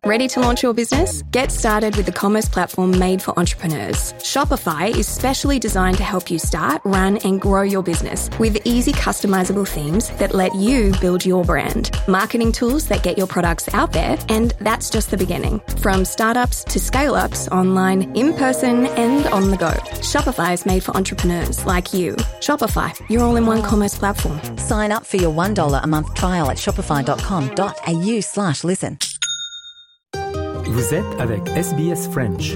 Ready to launch your business? Get started with the commerce platform made for entrepreneurs. Shopify is specially designed to help you start, run, and grow your business with easy customizable themes that let you build your brand, marketing tools that get your products out there, and that's just the beginning. From startups to scale-ups, online, in person, and on the go. Shopify is made for entrepreneurs like you. Shopify, your all-in-one commerce platform. Sign up for your $1 a month trial at shopify.com.au/listen. Vous êtes avec SBS French.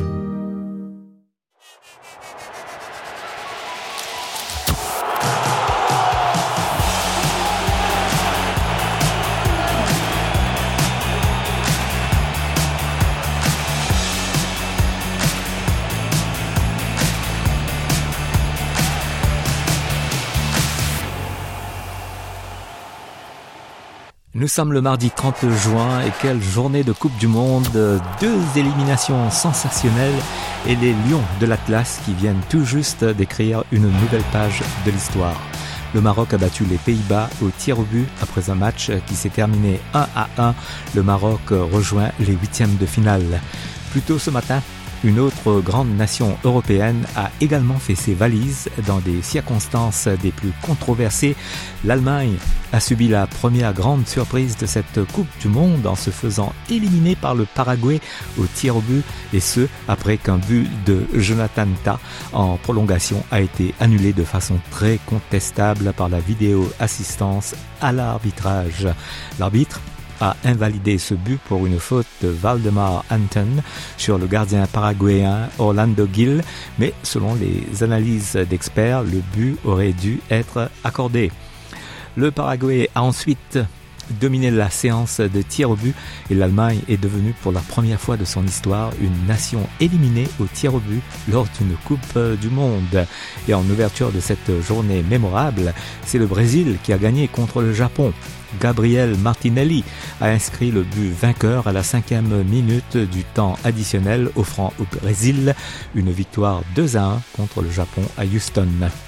Nous sommes le mardi 30 juin et quelle journée de Coupe du Monde, 2 éliminations sensationnelles et les Lions de l'Atlas qui viennent tout juste d'écrire une nouvelle page de l'histoire. Le Maroc a battu les Pays-Bas au tir au but après un match qui s'est terminé 1-1. Le Maroc rejoint les huitièmes de finale. Plus tôt ce matin, une autre grande nation européenne a également fait ses valises dans des circonstances des plus controversées. L'Allemagne a subi la première grande surprise de cette Coupe du Monde en se faisant éliminer par le Paraguay au tir au but, et ce après qu'un but de Jonathan Tah en prolongation a été annulé de façon très contestable par la vidéo assistance à l'arbitrage. L'arbitre a invalidé ce but pour une faute de Valdemar Anton sur le gardien paraguayen Orlando Gil, mais selon les analyses d'experts, le but aurait dû être accordé. Le Paraguay a ensuite dominé la séance de tir au but et l'Allemagne est devenue pour la première fois de son histoire une nation éliminée au tir au but lors d'une Coupe du Monde. Et en ouverture de cette journée mémorable, c'est le Brésil qui a gagné contre le Japon. Gabriel Martinelli a inscrit le but vainqueur à la 5e minute du temps additionnel, offrant au Brésil une victoire 2-1 contre le Japon à Houston.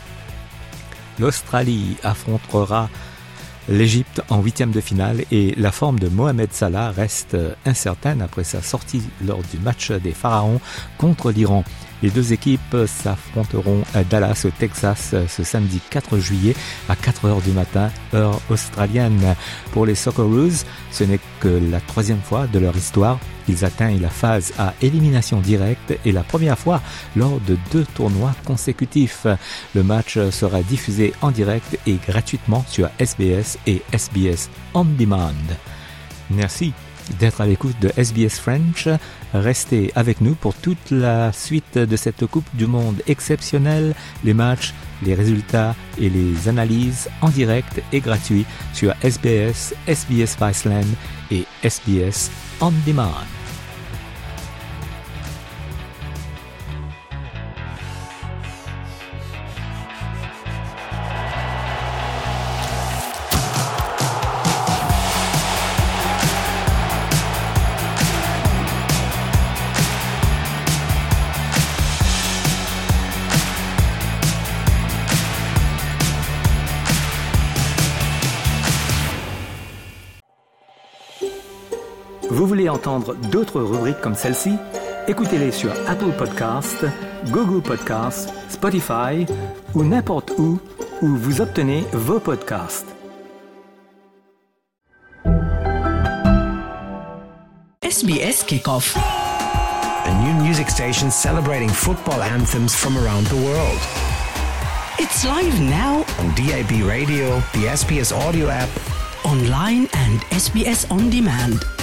L'Australie affrontera l'Égypte en huitième de finale et la forme de Mohamed Salah reste incertaine après sa sortie lors du match des Pharaons contre l'Iran. Les deux équipes s'affronteront à Dallas au Texas ce samedi 4 juillet à 4h du matin, heure australienne. Pour les Socceroos, ce n'est que la 3e fois de leur histoire qu'ils atteignent la phase à élimination directe et la première fois lors de 2 tournois consécutifs. Le match sera diffusé en direct et gratuitement sur SBS et SBS On Demand. Merci d'être à l'écoute de SBS French. Restez avec nous pour toute la suite de cette Coupe du Monde exceptionnelle, les matchs, les résultats et les analyses en direct et gratuits sur SBS, SBS Viceland et SBS On Demand. Vous voulez entendre d'autres rubriques comme celle-ci? Écoutez-les sur Apple Podcasts, Google Podcasts, Spotify ou n'importe où vous obtenez vos podcasts. SBS Kickoff. A new music station celebrating football anthems from around the world. It's live now On DAB radio, the SBS audio app, online and SBS On Demand.